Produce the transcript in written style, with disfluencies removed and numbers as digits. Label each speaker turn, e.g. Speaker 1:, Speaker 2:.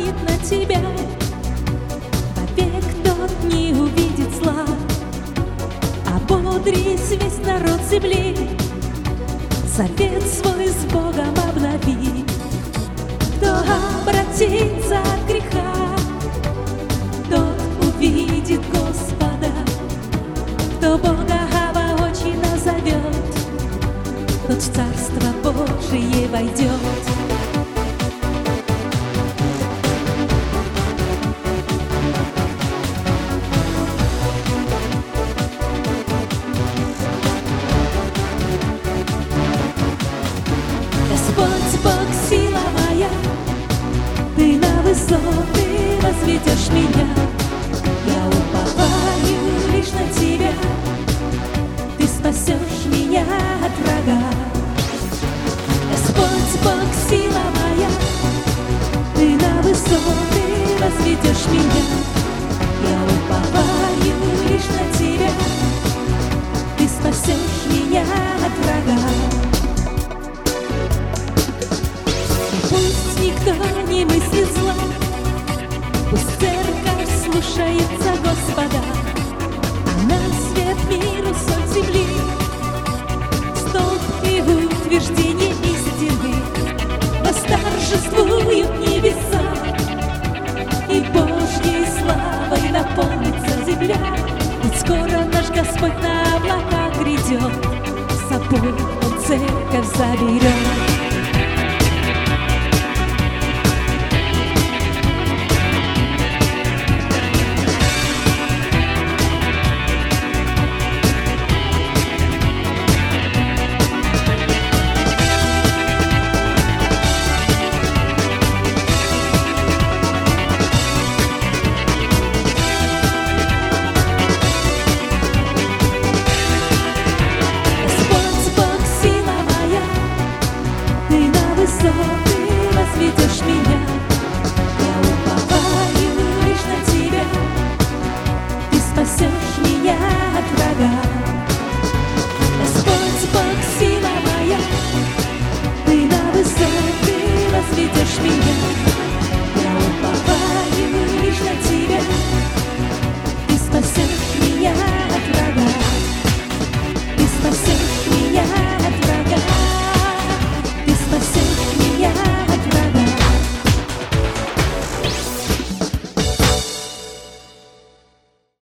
Speaker 1: смотрит на тебя, вовек тот не увидит зла. Ободрись, весь народ земли, завет свой с Богом обнови. Кто обратится от греха, тот увидит Господа. Кто Бога воочию назовет, тот в Царство Божие войдет. Господь Бог, сила моя, Ты на высоты возведешь меня. Я уповаю лишь на Тебя, Ты спасешь меня от врага. Господь Бог, сила моя, Ты на высоты возведешь меня. Я уповаю лишь на Тебя, Ты спасешь меня от врага. Пусть никто не мыслит зла, пусть церковь слушается Господа. Она свет миру, соль земли, столб и утверждение истины. Восторжествуют небеса, и Божьей славой наполнится земля. Ведь скоро наш Господь на облаках грядет, с собой Он церковь заберет.